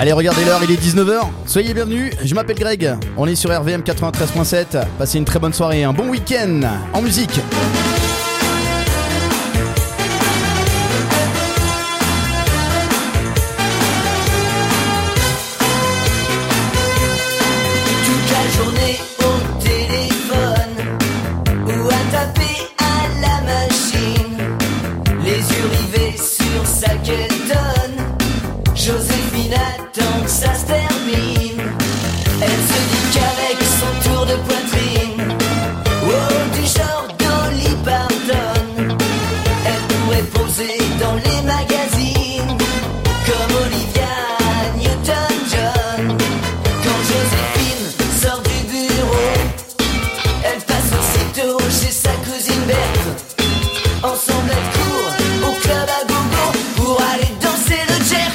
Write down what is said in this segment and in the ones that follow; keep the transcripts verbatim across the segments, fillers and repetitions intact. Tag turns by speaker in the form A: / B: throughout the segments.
A: Allez, regardez l'heure, il est dix-neuf heures. Soyez bienvenus, je m'appelle Greg. On est sur R V M quatre-vingt-treize point sept. Passez une très bonne soirée et un bon week-end en musique.
B: Joséphine attend que ça se termine. Elle se dit qu'avec son tour de poitrine, oh, du genre Dolly Parton, elle pourrait poser dans les magazines comme Olivia Newton-John. Quand Joséphine sort du bureau, elle passe aussitôt chez sa cousine Berthe. Ensemble elles courent au club à gogo pour aller danser le jerk.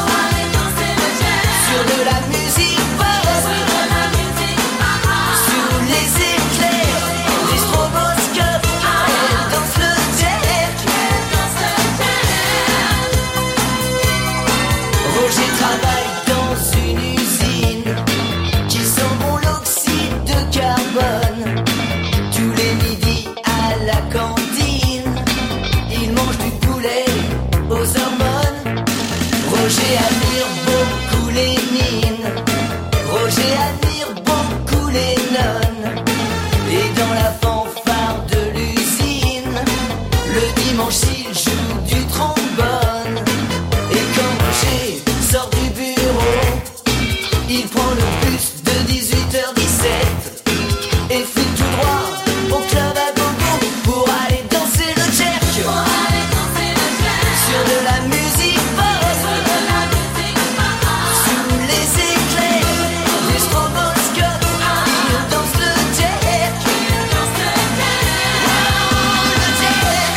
B: Sur de la musique pop, sous les éclairs des stroboscopes, elle danse le jerk. Roger travaille dans une usine qui sent bon l'oxyde de carbone. Tous les midis à la cantine, il mange du poulet aux hormones. Roger admire beaucoup Lénine, Roger admire beaucoup les nonnes. Et dans la fanfare de l'usine, le dimanche il joue du trombone. Et quand Roger sort du bureau, il prend le bus de dix-huit heures dix-sept et file tout droit au club à gogo pour aller danser le jerk. Sur de la musique pop, sous les éclairs des stroboscopes, il danse le jerk. Oh, le jerk.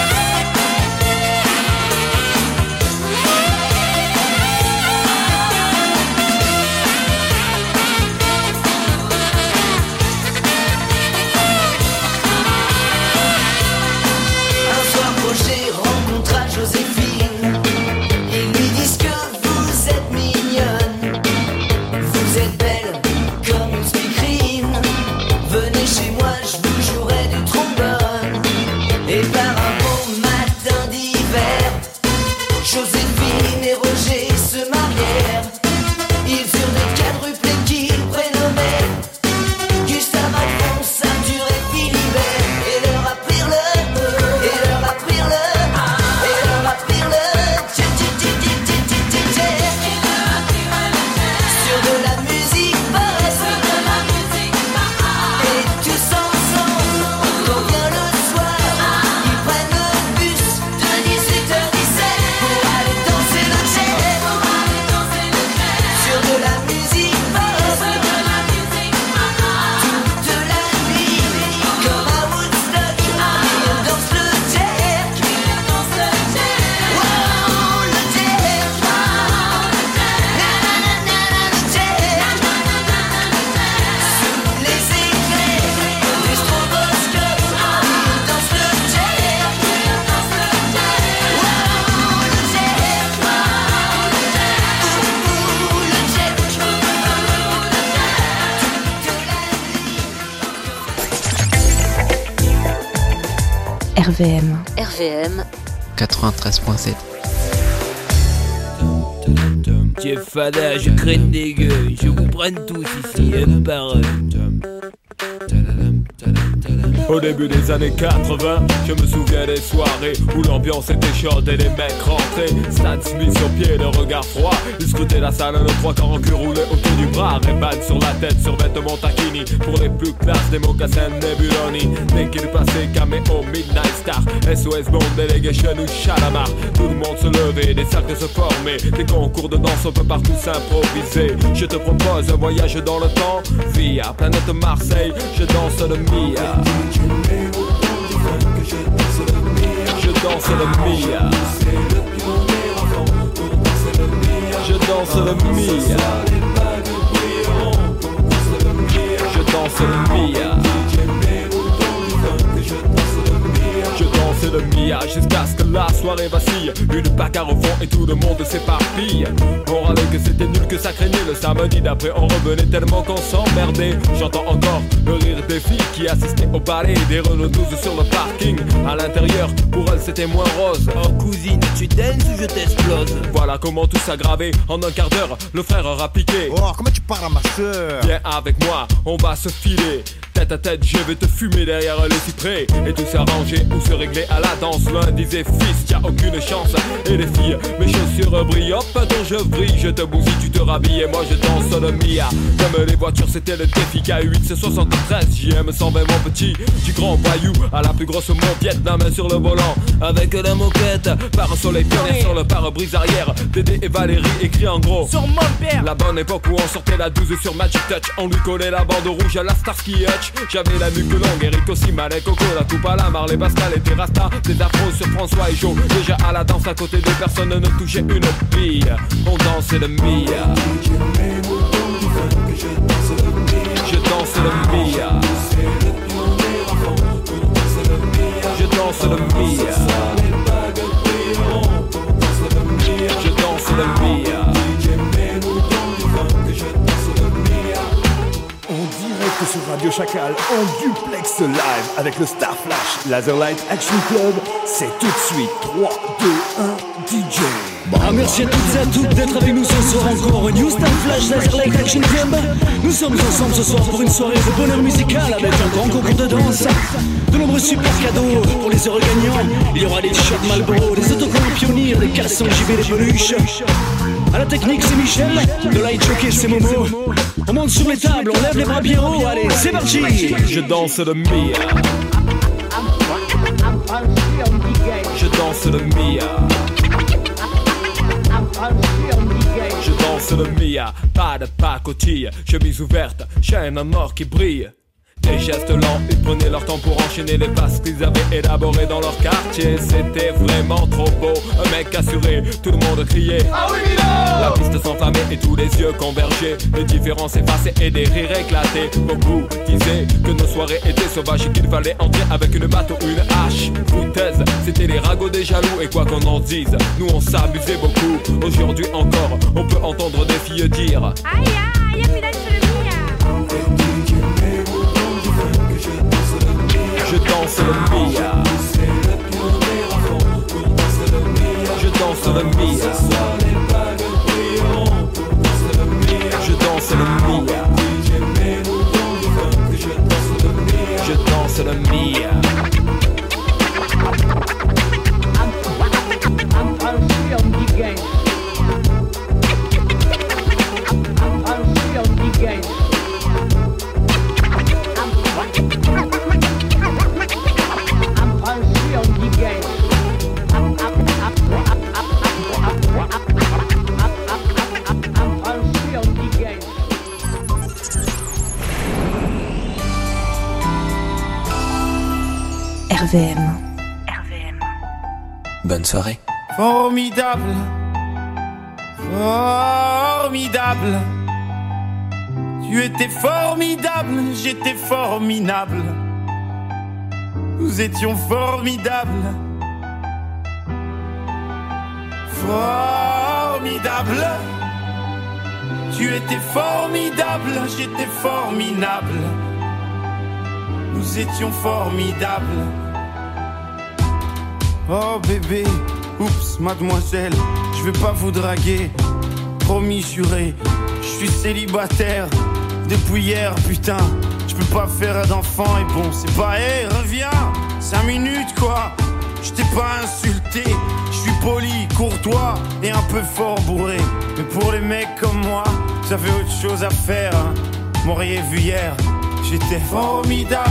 B: Un soir Roger rencontra Joséphine. Ils lui disent que vous êtes mignonne, vous êtes belle comme une speakerine. Venez chez moi, je vous jouerai du trombone. Et par un beau matin d'hiver, Joséphine et Roger se marièrent. Ils eurent des quadruplés qu'ils prénommaient Gustave, Alphonse, Arthur et Philibert. Et leur apprirent le, et leur apprirent le, et leur apprirent le tchè tchè tchè tchè tchè tchè tchè. Sur de la musique pop, et tous ensemble, quand vient le soir, ils prennent le bus de dix-huit heures dix-sept pour aller danser le jerk. Sur de la musique pop, toute la nuit, comme à Woodstock, ils dansent le jerk. Wow, le jerk. Nanana, le jerk. Sous les éclairs des stroboscopes, ils dansent le jerk. Wow, le jerk. Ouh, le jerk.
C: R V M.
D: R V M
E: quatre-vingt-treize point sept.
F: Jeff Fada, je craigne des gueux, je vous prenne tous ici, un par un.
G: Au début des années quatre-vingts, je me souviens des soirées où l'ambiance était chaude et les mecs rentraient. Stan Smith sur pied, le regard froid. Ils scrutaient la salle, le trois quarts en cul roulé autour du bras. Ray-Ban sur la tête, sur vêtements taquini. Pour les plus classes, des mocassins Nebuloni. Dès qu'il passait, caméo, Midnight Star, S O S Bond, Delegation ou Chalamar. Tout le monde se levait, des cercles se formaient. Des concours de danse, on peut partout s'improviser. Je te propose un voyage dans le temps, via planète Marseille, je danse le Mia. Je danse le Mia. Je danse le Mia. Je danse le Mia. Je danse le Mia. Mia, jusqu'à ce que la soirée vacille. Une bagarre au fond et tout le monde s'éparpille. On râlait que c'était nul, que ça craignait. Le samedi d'après on revenait tellement qu'on s'emmerdait. J'entends encore le rire des filles qui assistaient au ballet des Renault douze sur le parking. À l'intérieur, pour elles c'était moins rose.
F: Oh cousine, tu danses ou je t'explose?
G: Voilà comment tout s'aggravait. En un quart d'heure, le frère aura piqué.
D: Oh, comment tu parles à ma soeur?
G: Viens avec moi, on va se filer. Tête à tête, je vais te fumer derrière les cyprès. Et tout s'arranger ou se régler à la danse. L'un disait fils, y'a aucune chance. Et les filles, mes chaussures brillent. Hop, dont je brille, je te bousille, tu te rhabilles. Et moi je danse le Mia. Comme les voitures, c'était le défi. K huit, c'est soixante-treize, J M cent vingt mon petit. Du grand voyou à la plus grosse moquette. La main sur le volant, avec la moquette. Par un soleil pionnier sur le pare-brise arrière. Dédé et Valérie écrit en gros
F: sur mon père.
G: La bonne époque où on sortait la douze sur Magic Touch. On lui collait la bande rouge à la Starsky Hutch. J'avais la nuque longue, Eric aussi, Malek, Coco, la coupe à la Marley, Pascal et Terrasta. Des afros sur François et Joe. Déjà à la danse à côté de personne ne touchait une bille. On dansait le Mia. Je danse le Mia. Je danse le Mia. Je danse le Mia.
H: Sur Radio Chacal en duplex live avec le Star Flash Laserlight Action Club. C'est tout de suite trois, deux, un, D J.
I: Ah, merci à toutes et à toutes d'être avec nous ce soir encore. New Star Flash Laserlight Action Club. Nous sommes ensemble ce soir pour une soirée de bonheur musical avec un grand concours de danse, de nombreux super cadeaux pour les heureux gagnants. Il y aura des shots Marlboro, des autocollants pionniers, des cassons J B, des peluches. À la technique c'est Michel, de light jockey c'est Momo. On monte sur les tables, on lève les bras bien haut, allez c'est parti.
G: Je danse le Mia. Je danse le Mia. Je danse le Mia. Pas de pacotille, chemise ouverte, chaîne en or qui brille. Des gestes lents, ils prenaient leur temps pour enchaîner les passes qu'ils avaient élaborées dans leur quartier. C'était vraiment trop beau, un mec assuré, tout le monde criait ah oui Milo. La piste s'enflammait et tous les yeux convergeaient. Les différences effacées et des rires éclatés. Beaucoup disaient que nos soirées étaient sauvages et qu'il fallait entrer avec une batte ou une hache. Foutaise, c'était les ragots des jaloux. Et quoi qu'on en dise, nous on s'amusait beaucoup. Aujourd'hui encore, on peut entendre des filles dire aïe aïe, aïe, je danse le Mia. Je danse le Mia. Je danse le Mia. Je danse le Mia.
C: R V M.
E: Bonne soirée.
J: Formidable, formidable. Tu étais formidable, j'étais formidable. Nous étions formidables. Formidable. Tu étais formidable, j'étais formidable. Nous étions formidables. Oh bébé, oups mademoiselle, je vais pas vous draguer. Promis juré, je suis célibataire depuis hier, putain. Je peux pas faire d'enfant et bon c'est pas, hé hey, reviens, cinq minutes quoi. Je t'ai pas insulté, je suis poli, courtois et un peu fort bourré. Mais pour les mecs comme moi, vous avez autre chose à faire hein. M'auriez vu hier, j'étais formidable.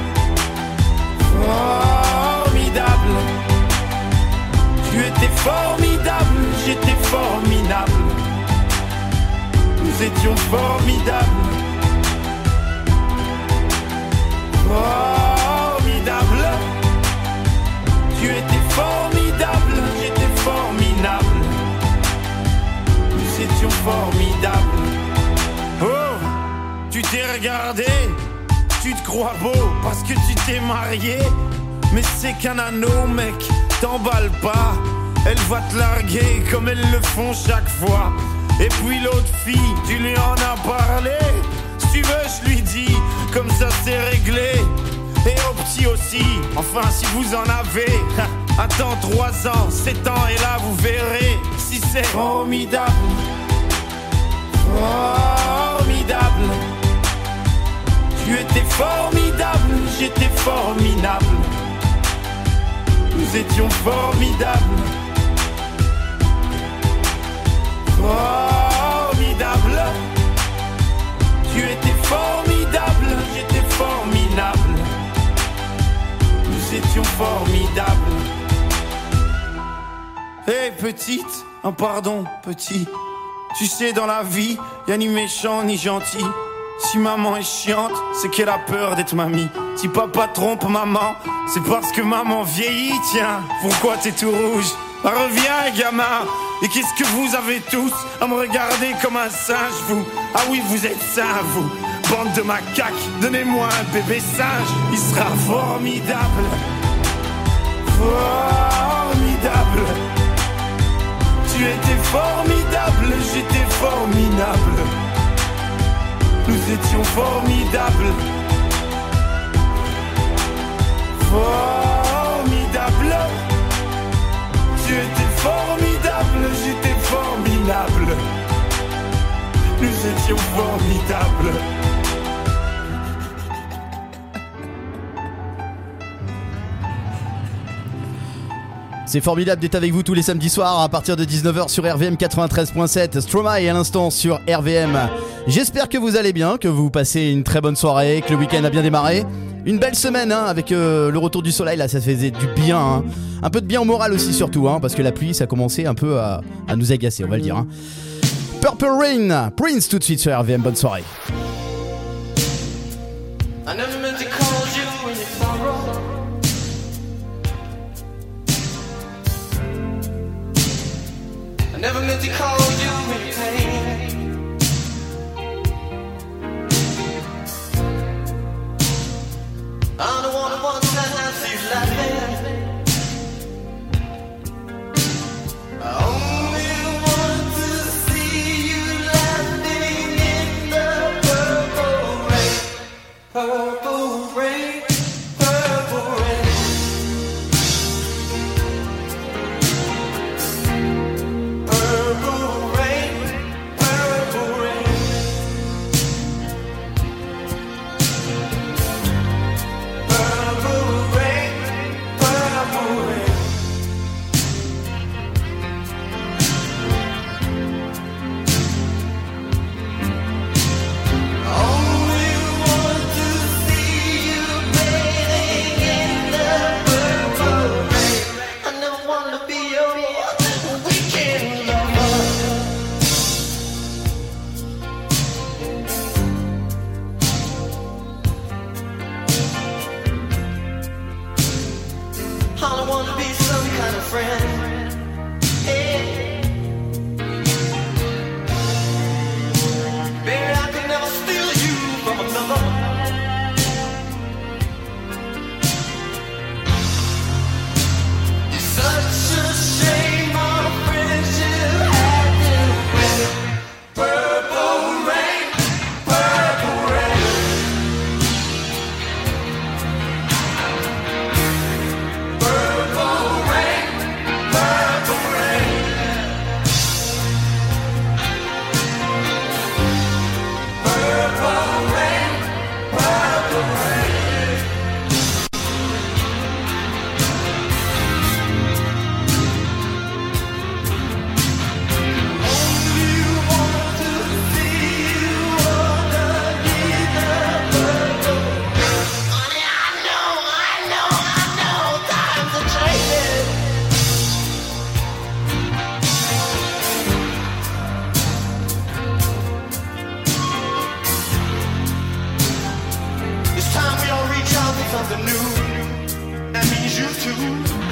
J: Formidable. Tu étais formidable, j'étais formidable. Nous étions formidables. Formidable. Tu étais formidable, j'étais formidable. Nous étions formidables. Oh, tu t'es regardé, tu te crois beau parce que tu t'es marié. Mais c'est qu'un anneau mec, t'emballe pas. Elle va te larguer comme elles le font chaque fois. Et puis l'autre fille, tu lui en as parlé. Si tu veux je lui dis, comme ça c'est réglé. Et au petit aussi, enfin si vous en avez. Attends trois ans, sept ans et là vous verrez si c'est formidable. Formidable. Tu étais formidable, j'étais formidable. Nous étions formidables. Formidable. Tu étais formidable, j'étais formidable. Nous étions formidables. Hé hey, petite, un pardon petit. Tu sais dans la vie, y'a ni méchant ni gentil. Si maman est chiante, c'est qu'elle a peur d'être mamie. Si papa trompe maman, c'est parce que maman vieillit. Tiens, pourquoi t'es tout rouge? Bah, reviens gamin. Et qu'est-ce que vous avez tous à me regarder comme un singe vous? Ah oui vous êtes sains vous, bande de macaques. Donnez-moi un bébé singe, il sera formidable. Formidable. Tu étais formidable, j'étais formidable. Nous étions formidables. Formidable. Tu étais formidable, j'étais formidable. Nous étions formidables.
A: C'est formidable d'être avec vous tous les samedis soirs à partir de dix-neuf heures sur R V M quatre-vingt-treize point sept. Stromae à l'instant sur R V M. J'espère que vous allez bien, que vous passez une très bonne soirée, que le week-end a bien démarré. Une belle semaine hein, avec euh, le retour du soleil, là ça faisait du bien. Hein. Un peu de bien au moral aussi surtout, hein, parce que la pluie ça commençait un peu à, à nous agacer, on va le dire. Hein. Purple Rain, Prince tout de suite sur R V M, bonne soirée.
B: I never meant to call you when you sorrow. I never meant to call you when you pain. I'm the one who wants that see you laughing. I only want to see you laughing in the purple rain. Purple rain, purple rain. Purple rain, purple rain. Purple rain, purple rain. Only want to see you bathing in the purple rain. I never want to be your weekend lover. I don't want to be some kind of friend. Hey. Baby, I could never steal you from another. It's such a shame our friendship had to end. Purple rain, purple rain. Purple rain, purple rain. Purple rain, purple rain. Only want to see you underneath the purple rain. Honey, I know, I know, I know, times are changing. It's time we all reach out for something new. That means you too.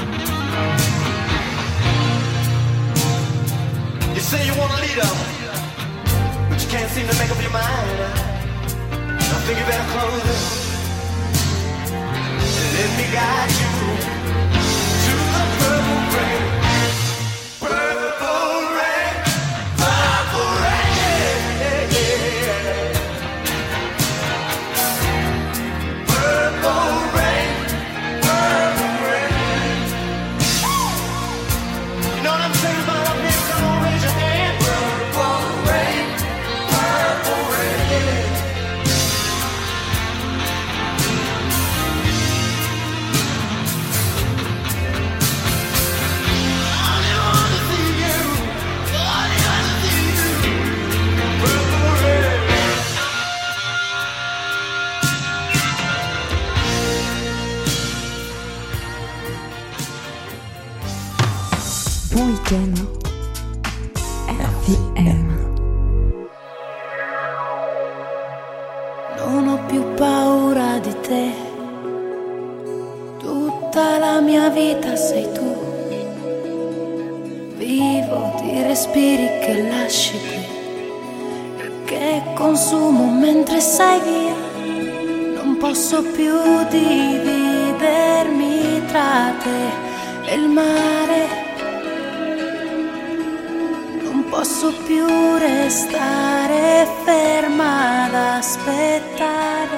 B: You say you want a leader, but you can't seem to make up your mind. I think you better close it. Let me guide you to the purple rain. Purple rain, purple rain, yeah, yeah. Purple rain, purple rain. You know what I'm saying about up here? Come on, raise your hand. Purple rain, purple rain.
C: Bon week-end. R V M.
K: Non ho più paura di te. Tutta la mia vita sei tu. Vivo di respiri che lasci qui, che consumo mentre sei via. Non posso più dividermi tra te e il mare. Non posso più restare ferma ad aspettare.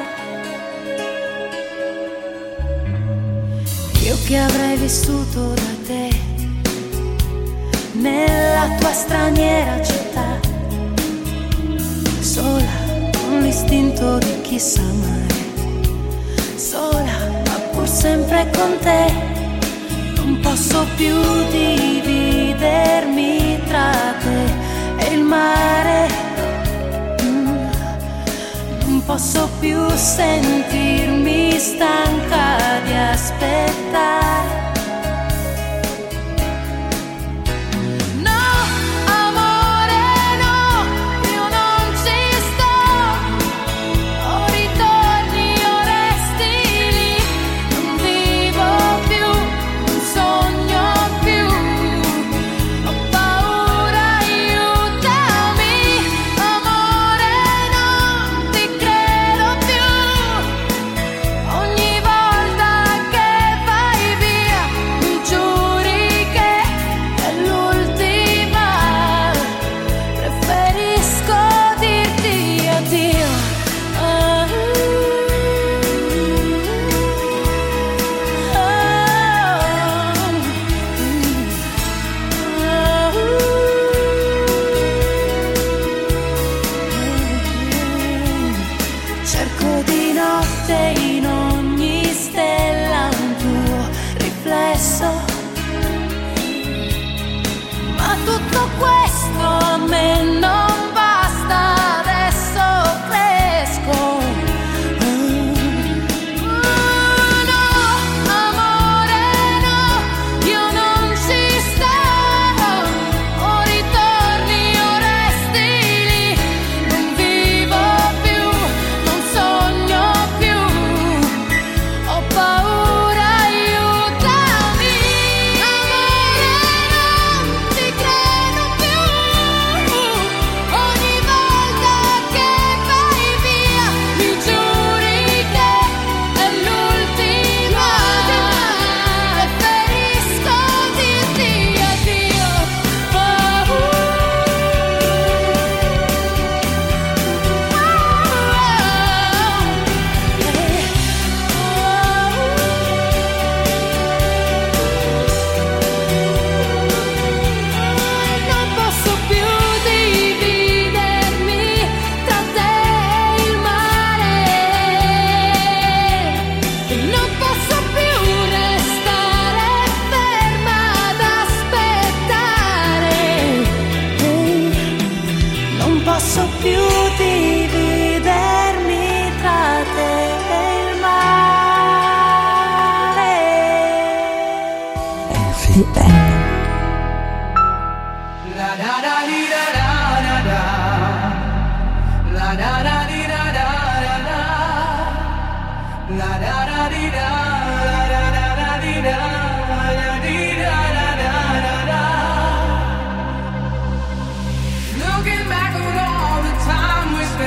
K: Io che avrei vissuto da te nella tua straniera città, sola con l'istinto di chi sa amare, sola ma pur sempre con te. Non posso più dividermi tra te e il mare. Mm. Non posso più sentirmi stanca di aspettare.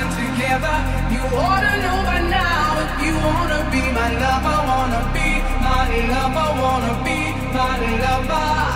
B: You ought to know by now if you wanna be my lover, wanna be my lover, wanna be my lover.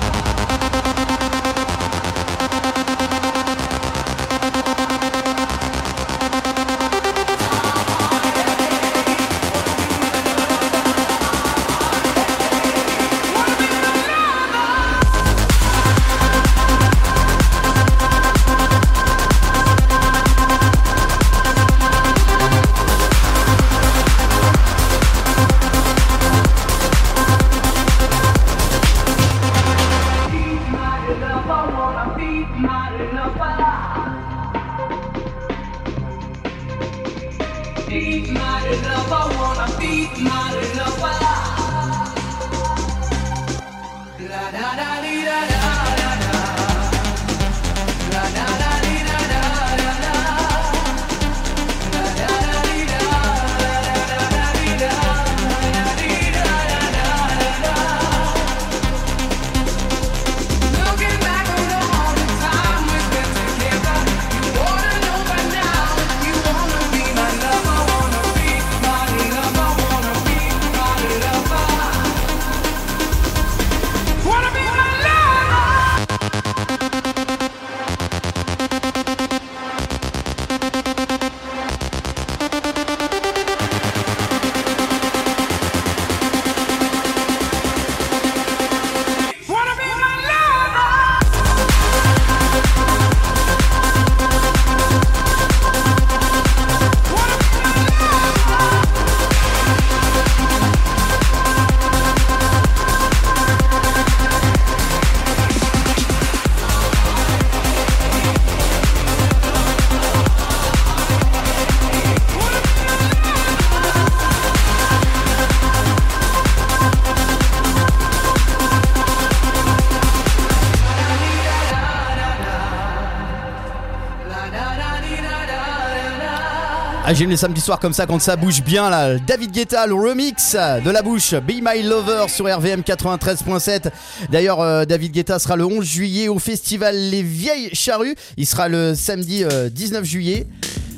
A: Ah, j'aime les samedis soirs comme ça quand ça bouge bien là. David Guetta, le remix de la bouche Be My Lover sur R V M quatre-vingt-treize point sept. D'ailleurs euh, David Guetta sera le onze juillet au festival Les Vieilles Charrues. Il sera le samedi euh, dix-neuf juillet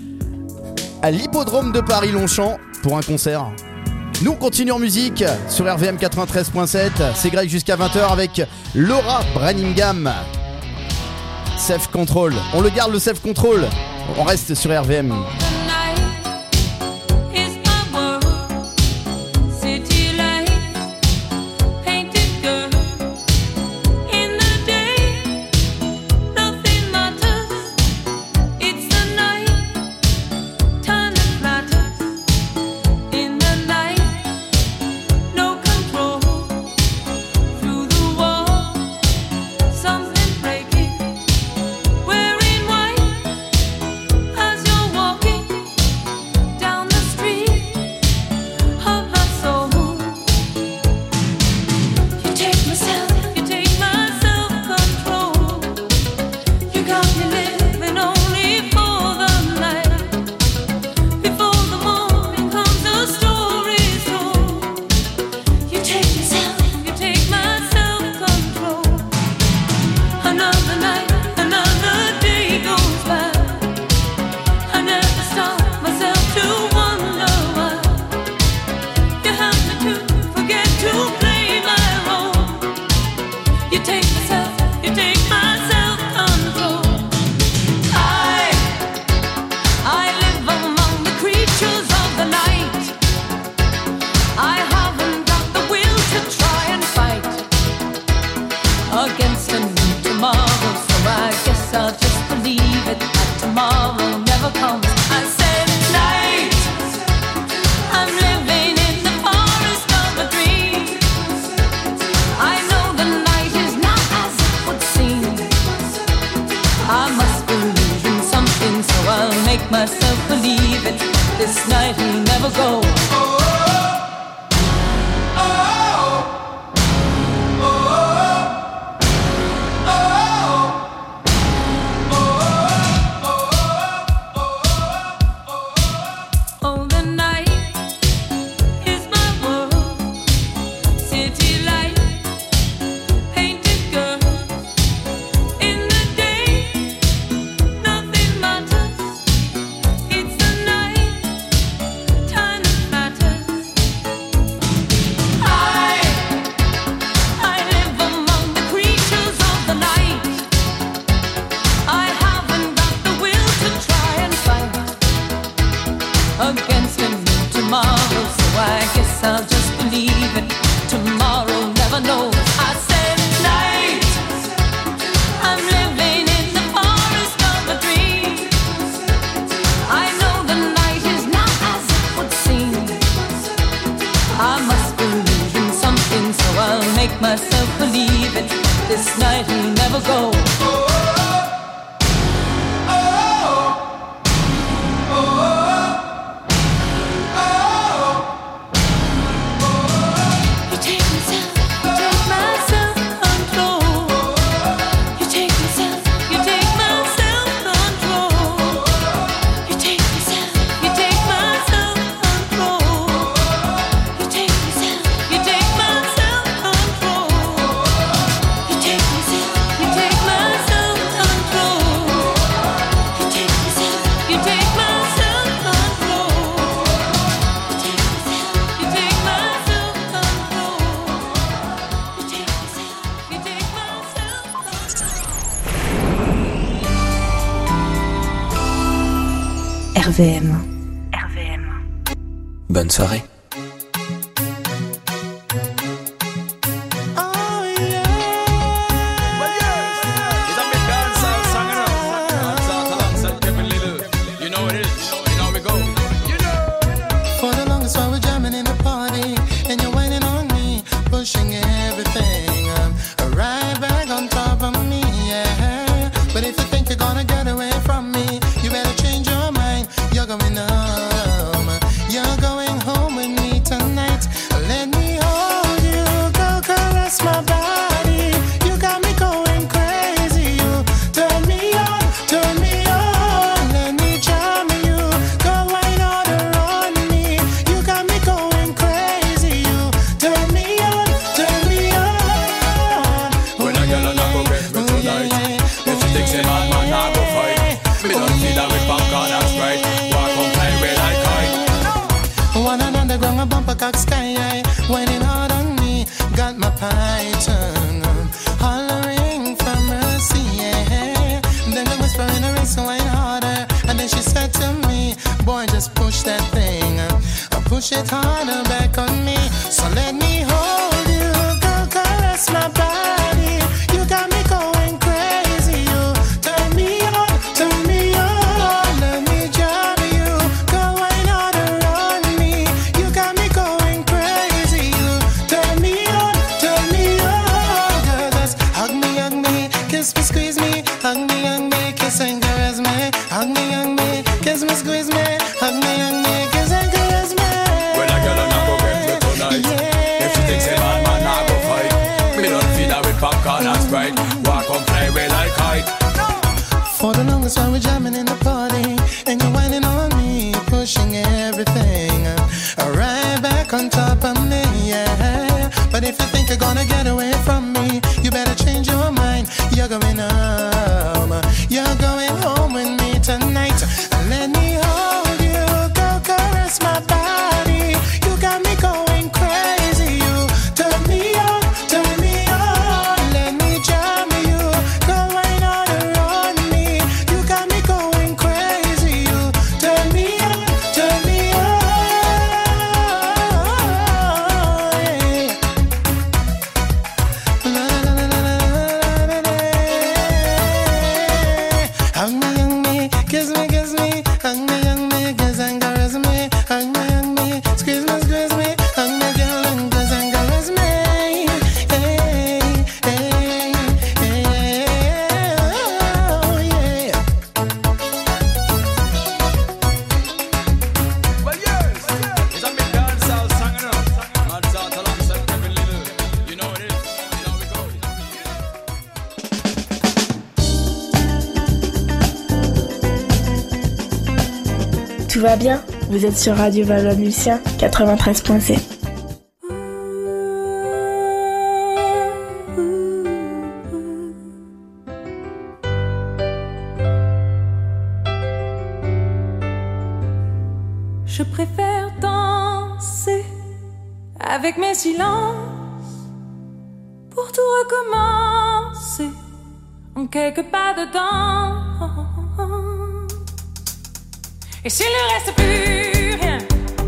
A: à l'hippodrome de Paris-Longchamp pour un concert. Nous on continue en musique sur R V M quatre-vingt-treize point sept. C'est Greg jusqu'à vingt heures avec Laura Branningham. Self Control. On le garde le Self Control. On reste sur R V M.
K: Time matters. spending tomorrow, so I guess I'll just believe it. Tomorrow never knows. I said night, I'm living in the forest of a dream. I know the night is not as it would seem. I must believe in something, so I'll make myself believe it. This night will never go.
C: R V M.
L: R V M.
E: Bonne soirée.
M: Push it harder back on me, so let me hold you, go caress my body. You got me going crazy, you turn me on, turn me on. Let me jam you, go wine all around me. You got me going crazy, you turn me on, turn me on. Girl, just hug me, hug me, kiss me, squeeze me, hug me, hug me, kiss and caress me, hug me, hug me, kiss me, squeeze me, hug me, hug me, kiss and caress me.
G: Popcorn and Sprite, walk on play with like kite.
M: For the longest while we're jamming in the party, and you're whining on me, pushing everything right back on top of me, yeah. But if you think you're gonna get away from me, you better change your mind. You're going home, you're going home with me tonight. Let me hold you, go caress my body. You got me going crazy, you turn me on, turn me on.
L: Tout va bien? Vous êtes sur Radio Valois-Lucien quatre-vingt-treize point sept.
K: Je préfère danser avec mes silences pour tout recommencer en quelques pas dedans. Et s'il ne reste plus rien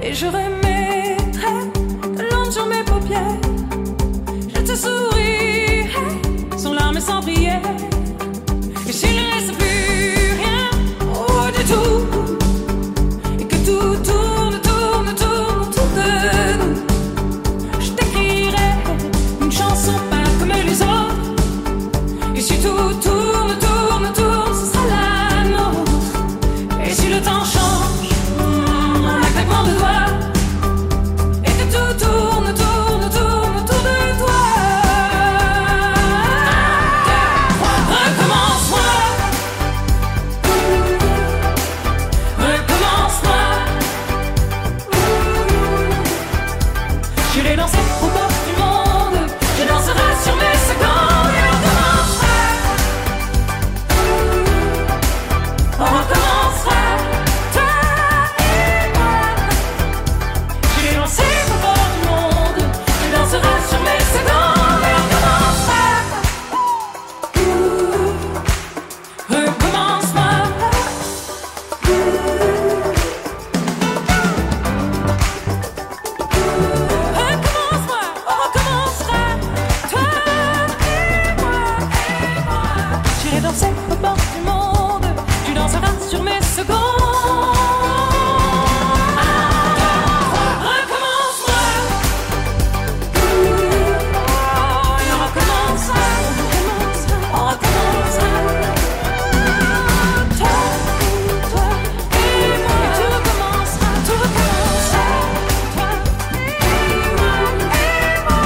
K: Et je remettrai de l'encre sur mes paupières. Je te souris sans larmes et sans prière. Et s'il ne reste plus rien, oh du tout, et que tout tourne, tourne, tourne autour de nous, je t'écrirai une chanson pas comme les autres. Et si tout tourne, tourne, tourne, ce sera la nôtre. Et si le temps change, un claquement de doigts, et que tout tourne, tourne, tourne autour de toi. Recommence-moi, recommence-moi. J'irai danser au bord du monde, je danserai sur mes secondes et on recommencera. On recommencera, toi et moi. J'irai danser au bord du monde, je danserai sur mes secondes et on recommencera. Recommence-moi. Recommence-moi, on recommencera, toi et moi, et moi. J'irai danser au bord du monde, tu danseras sur mes secondes. Recommence-moi. Et on recommencera, on recommencera. Toi, toi et moi, et tout recommencera, tout recommencera. Toi et moi, et moi.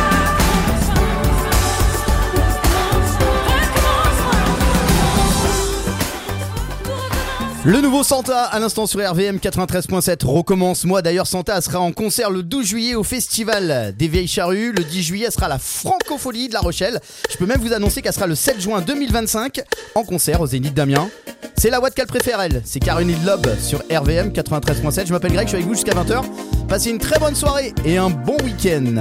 A: Le nouveau Santa à l'instant sur R V M quatre-vingt-treize point sept. Recommence-moi. D'ailleurs, Santa sera en concert le douze juillet au Festival des Vieilles Charrues. Le dix juillet, elle sera à la Francophonie de La Rochelle. Je peux même vous annoncer qu'elle sera le sept juin deux mille vingt-cinq en concert au Zénith d'Amiens. C'est la Watt qu'elle préfère, elle. C'est Caroline Loeb sur R V M quatre-vingt-treize point sept. Je m'appelle Greg, je suis avec vous jusqu'à vingt heures. Passez une très bonne soirée et un bon week-end.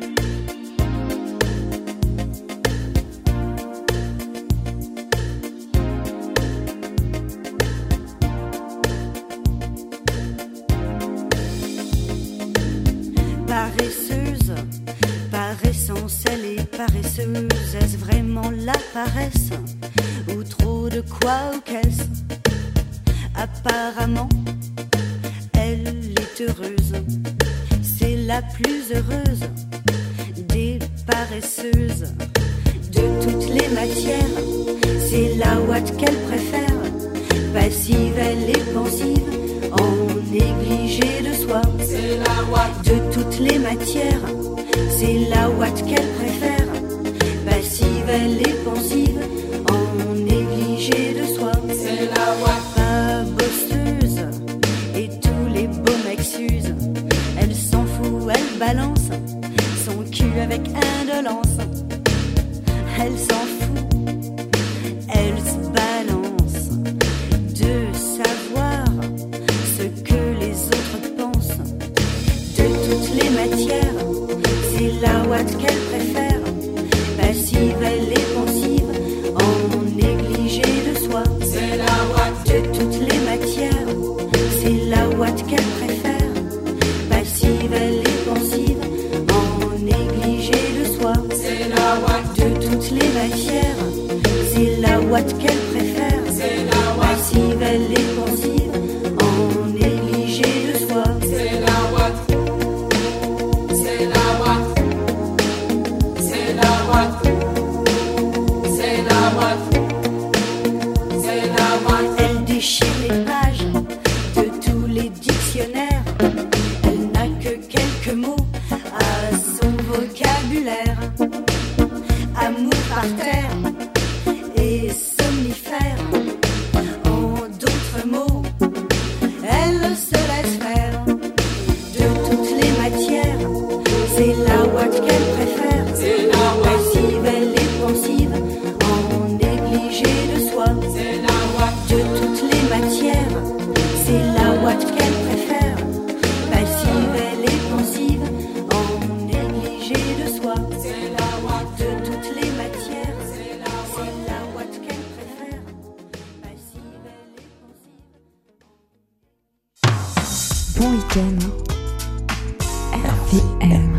N: Paresseuse, par essence elle est paresseuse. Est-ce vraiment la paresse ou trop de quoi ou qu'est-ce? Apparemment, elle est heureuse. C'est la plus heureuse des paresseuses. De toutes les matières, c'est la Watt qu'elle préfère. Passive, elle est pensive, en négligé de soi. C'est la Watt. De toutes les matières, c'est la Watt qu'elle préfère. Passive, elle est pensive, en négligé de soi. C'est la Watt. Pas bosseuse, et tous les beaux mecs s'usent. Elle s'en fout, elle balance son cul avec indolence. Elle s'en fout, elle se balance de savoir ce que les autres pensent. De toutes les matières, c'est la Watt qu'elle préfère. Passive, elle est pensive, en négligé de soi. C'est la Watt. De toutes les matières, c'est la Watt qu'elle préfère. Passive, elle est pensive, en négligé de soi. C'est la Watt. De toutes les matières, c'est la Watt qu'elle préfère. C'est la Watt. Passive, elle est pensive, en négligé de soi. C'est la Watt. C'est la Watt. C'est la Watt. C'est la Watt. C'est la Watt. Elle déchire les pages de tous les dictionnaires. Elle n'a que quelques mots à son vocabulaire. Amour par terre et somnifère. En d'autres mots, elle se laisse faire. De toutes les matières, c'est la Watt qu'elle préfère. C'est la Watt. Passive, elle est pensive, en négligé de soi. C'est la Watt. De toutes les matières, c'est la Watt qu'elle préfère. Passive, elle est pensive, en négligé de soi. C'est la Watt. De toutes les matières, c'est la Watt. C'est la Watt qu'elle préfère. Passive, elle est pensive.
C: Bon week-end. V M.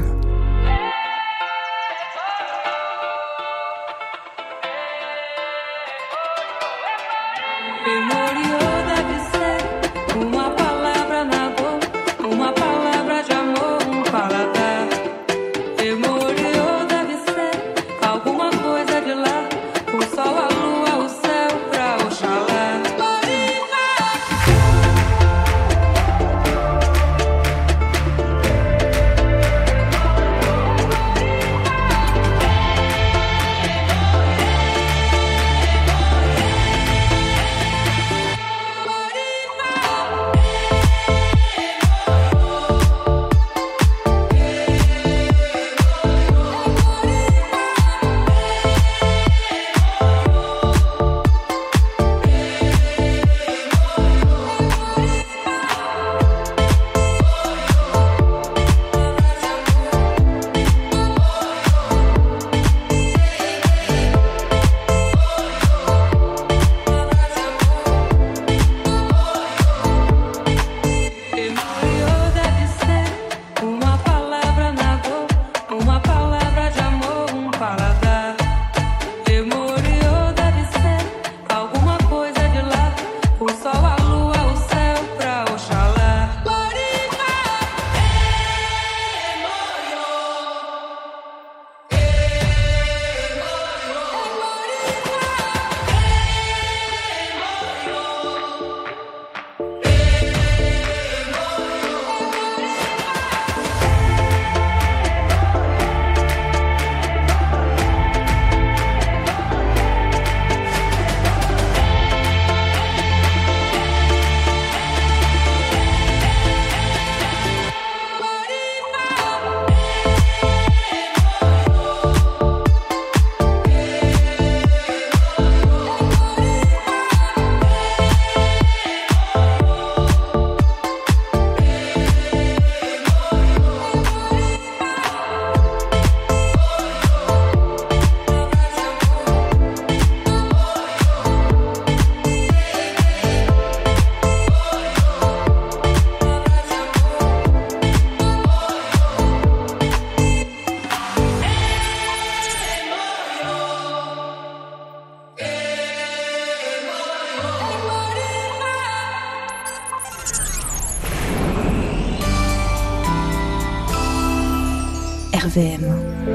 C: R V M.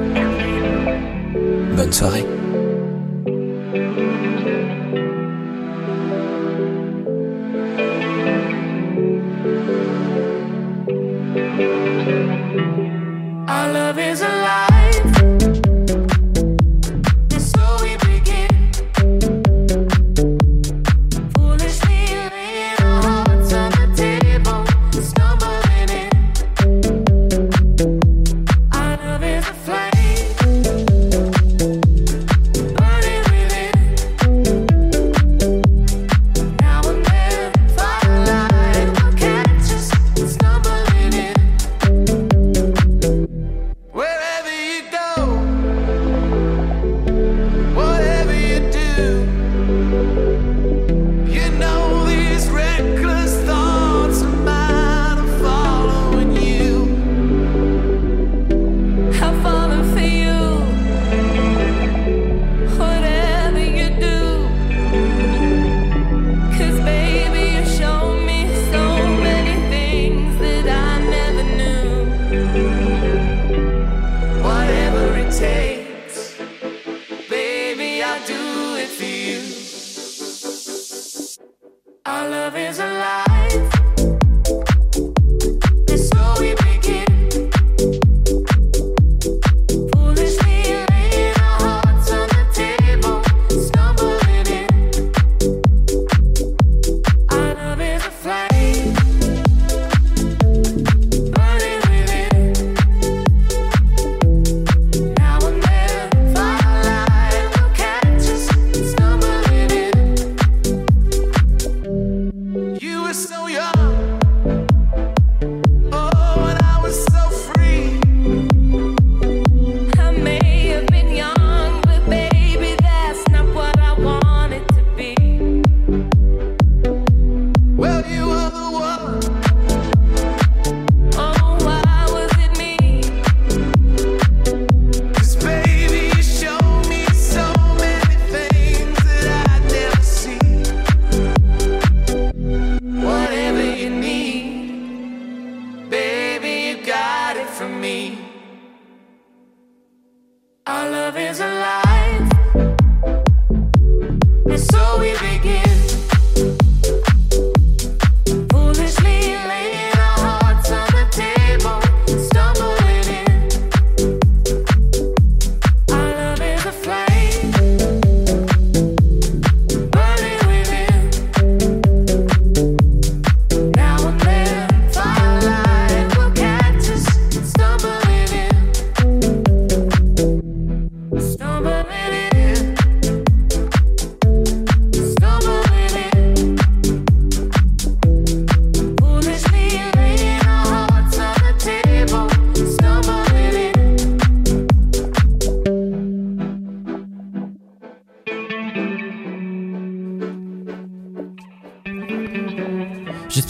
E: Bonne soirée.
B: Our love is alive. And so we begin. Foolishly laying our hearts on the table, stumbling in. Our love is a flame.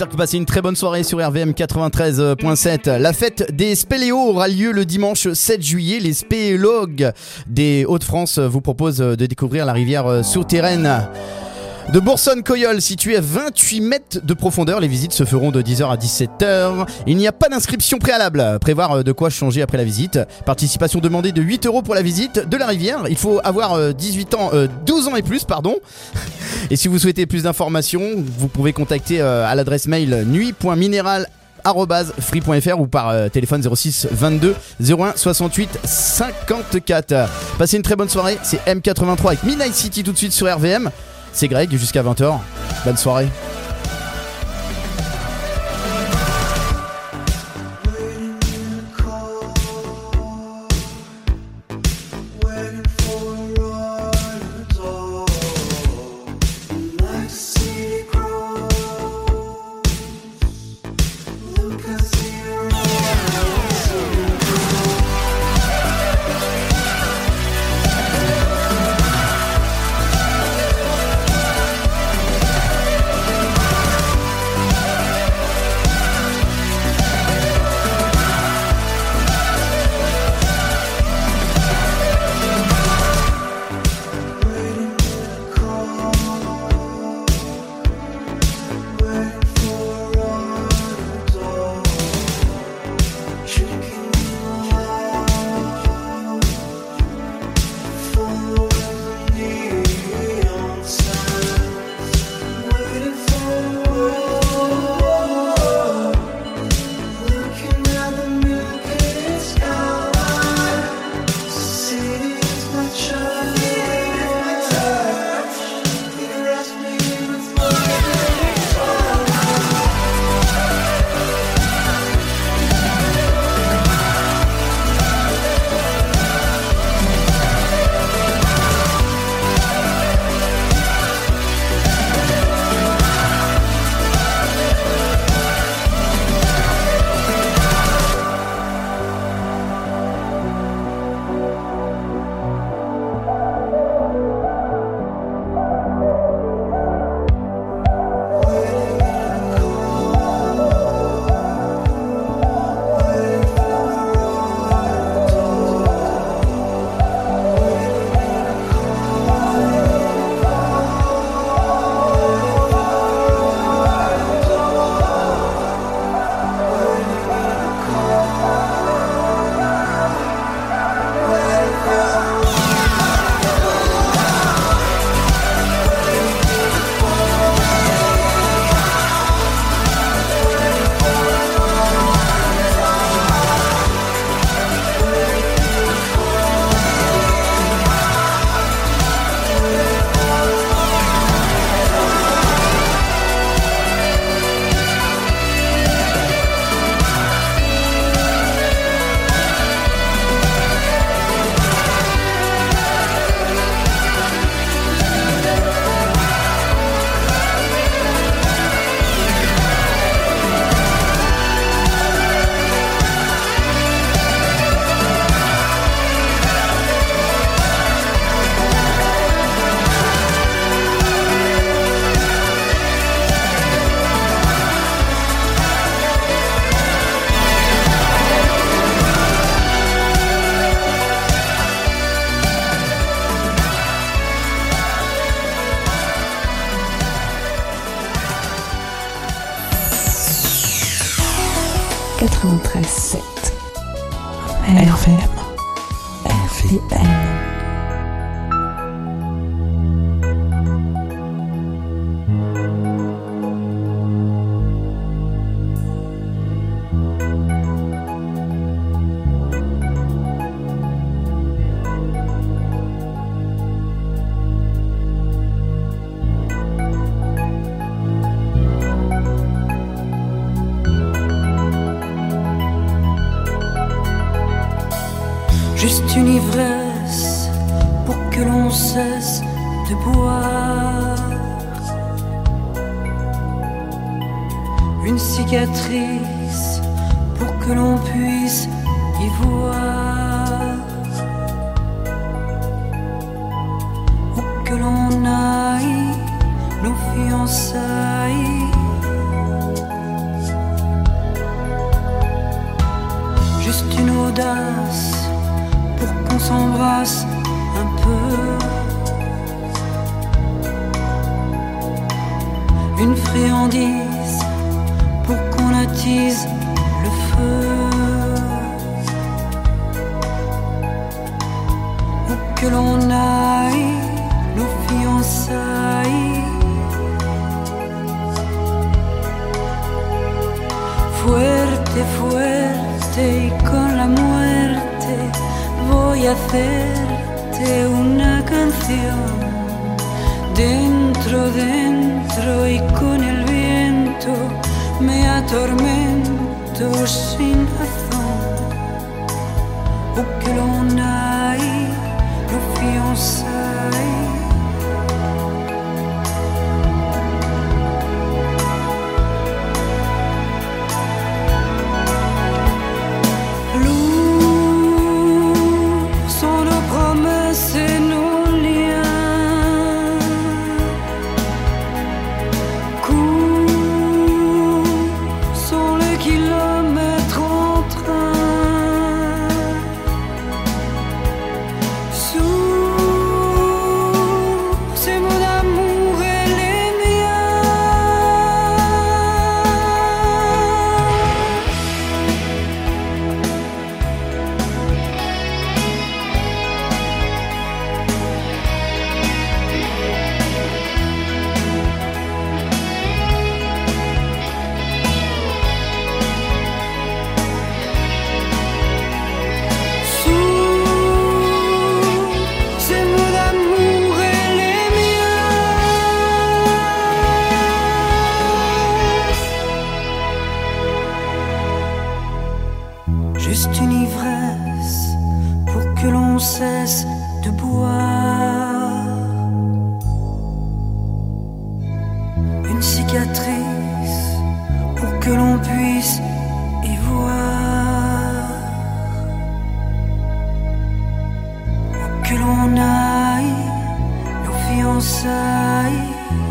A: J'espère que vous passez une très bonne soirée sur R V M quatre-vingt-treize point sept. La fête des spéléos aura lieu le dimanche sept juillet. Les spéologues des Hauts-de-France vous proposent de découvrir la rivière souterraine de Boursonne-Coyol, située à vingt-huit mètres de profondeur. Les visites se feront de dix heures à dix-sept heures. Il n'y a pas d'inscription préalable. Prévoir de quoi changer après la visite. Participation demandée de huit euros pour la visite de la rivière. Il faut avoir dix-huit ans, euh, douze ans et plus, pardon. Et si vous souhaitez plus d'informations, vous pouvez contacter euh, à l'adresse mail nuit point minéral arobase free point f r ou par euh, téléphone zéro six vingt-deux zéro un soixante-huit cinquante-quatre. Passez une très bonne soirée. C'est M quatre-vingt-trois avec Midnight City tout de suite sur R V M. C'est Greg jusqu'à vingt heures. Bonne soirée.
C: quatre-vingt-treize sept R V M. R V M.
K: Juste une ivresse pour que l'on cesse de boire. Une cicatrice pour que l'on puisse y voir. Où que l'on aille, nos fiançailles.
O: juste une audace pour qu'on s'embrasse un peu. Une friandise pour qu'on attise le feu. Où que l'on aille, nos fiançailles. Fuerte, fuerte y con la muerte voy a hacerte una canción. Dentro, dentro y con el viento me atormento sin razón. Où que l'on aille, nos fiançailles. Juste une ivresse pour que l'on cesse de boire. Une cicatrice pour que l'on puisse y voir. Où que l'on aille, nos fiançailles.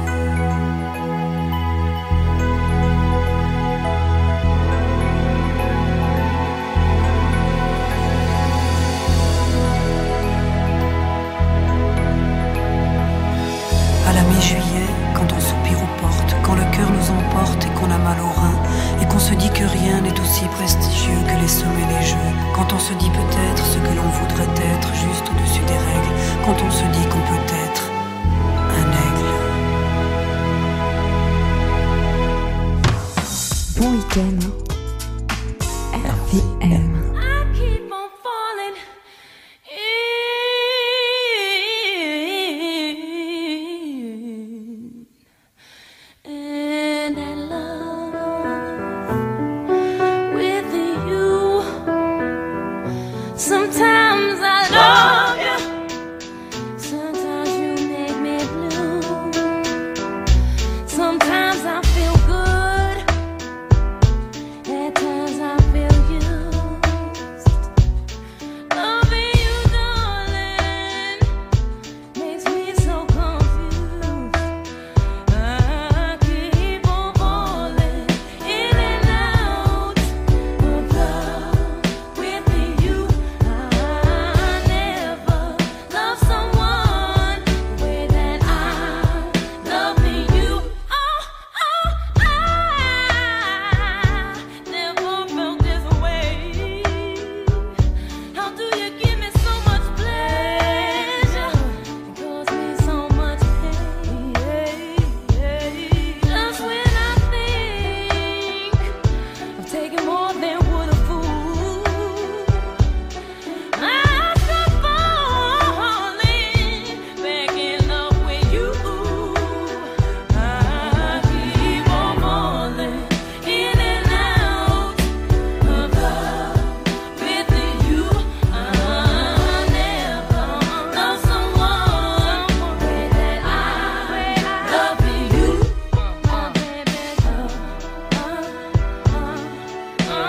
O: À la mi-juillet, quand on soupire aux portes, quand le cœur nous emporte et qu'on a mal au rein, et qu'on se dit que rien n'est aussi prestigieux que les sommes et les jeux, quand on se dit peut-être ce que l'on voudrait être juste au-dessus des règles, quand on se dit qu'on peut être un aigle.
C: Bon week-end. R V M.
K: Sometimes I love you, sometimes you make me blue. Sometimes I feel good, at times I feel used. Loving you, darling, makes me so confused. I keep on falling in and out of love with you. Taking more than would a fool. I start falling back in love with you. I keep on falling in and out of love with you. I never love someone the way that I love you. Oh, baby, oh, oh, oh.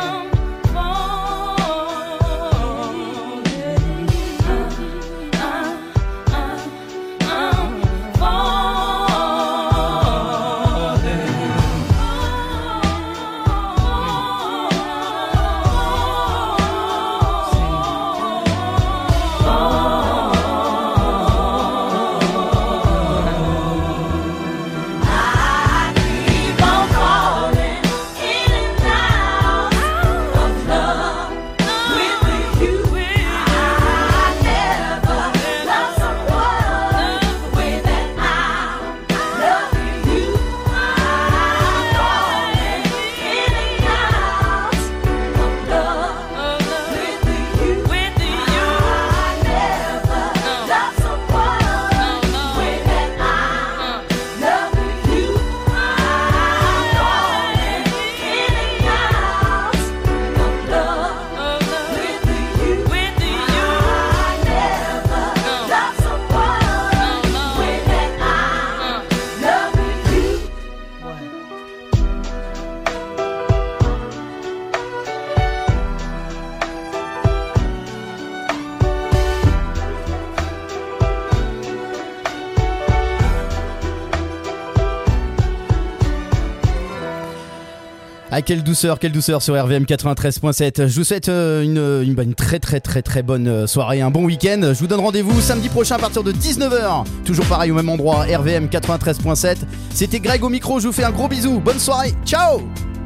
A: Ah, quelle douceur, quelle douceur sur R V M quatre-vingt-treize point sept. Je vous souhaite euh, une, une, une très très très très bonne soirée, un bon week-end. Je vous donne rendez-vous samedi prochain à partir de dix-neuf heures. Toujours pareil au même endroit, R V M quatre-vingt-treize point sept. C'était Greg au micro, je vous fais un gros bisou. Bonne soirée, ciao.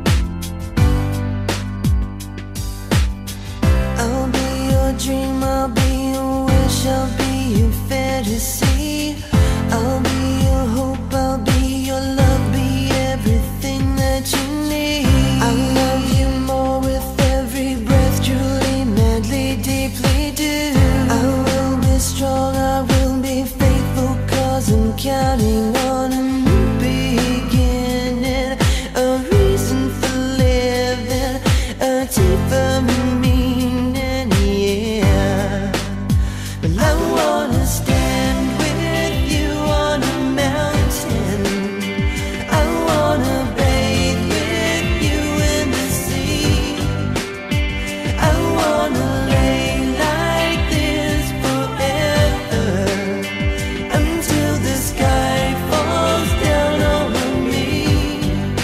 B: I'll be your dream, I'll be your wish, I'll be your fantasy. I'll be your hope, I'll be your love, be everything that you need. I love you more with every breath, truly, madly, deeply do. I will be strong, I will be faithful, cause I'm counting on a new beginning. A reason for living, a deeper meaning, yeah. Well, I wanna stand with you on a mountain. I wanna bathe with you in the sea. I wanna lay like this forever, until the sky falls down over me.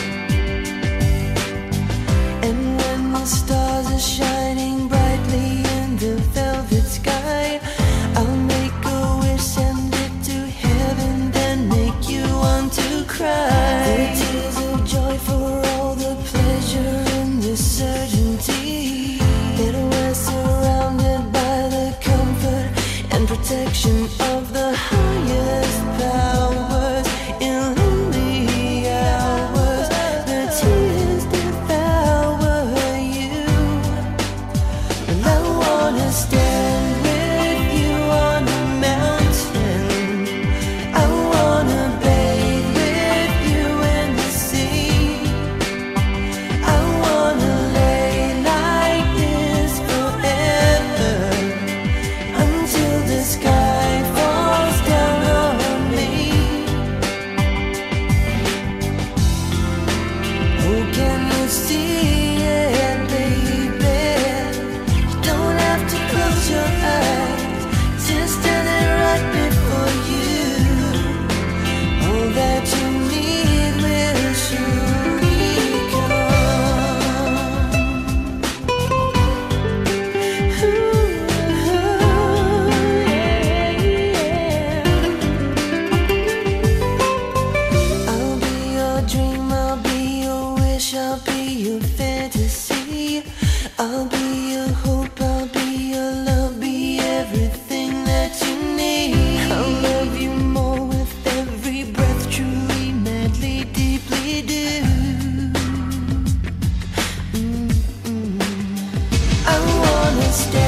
B: And when the stars are shining brightly in the velvet sky, I'll make a wish, send it to heaven, then make you want to cry. The tears of joy for all the pleasure and the certainty that we're surrounded by the comfort and protection of the highest powers. In lonely hours, the tears devour you. And I wanna stand with you on a mountain. I wanna bathe with you in the sea. I wanna lay like this forever, until the sky falls down on me. Oh, can you see it, baby? You don't have to close your eyes, just standing right before you. All that you need will surely come. Ooh, yeah. I'll be your dream, I'll be your wish, I'll be your fantasy. I'll be your hope, I'll be your love, be everything that you need. I'll love you more with every breath, truly, madly, deeply do. Mm-mm. I wanna stay